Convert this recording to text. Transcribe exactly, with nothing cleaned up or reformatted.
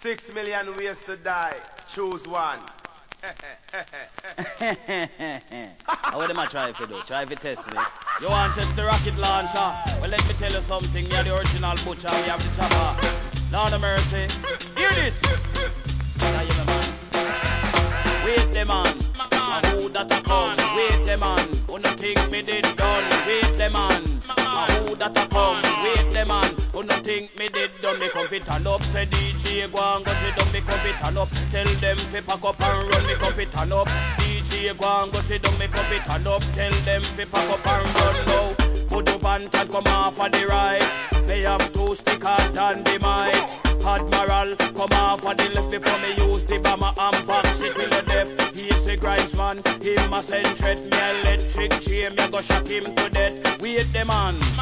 Six million ways to die. Choose one. How would them a try if you do? Try if you test me. You want to test the rocket launcher? Well, let me tell you something. You're the original butcher. We have the chopper. Lord of mercy. Hear this. Now you the man. Wait the man. A who that a come? Wait the man. Who no think me did done? Wait the man. A who that a come? Wait the man. Who no think me did done? Me come fit and up. Say D J go and go sit down. Me come fit and up. Tell them fi pack up and run. Me come fit and up. D J go and go sit down. Me come fit and up. Tell them fi pack up and run now. Put up and can come off of the right. Me have two stickers and the mic. Admiral come off of the left before me use the bomber and box it till the death. He is a grinds man. Him a send threat. Me electric chain. Me go shock him to death. Wait the man.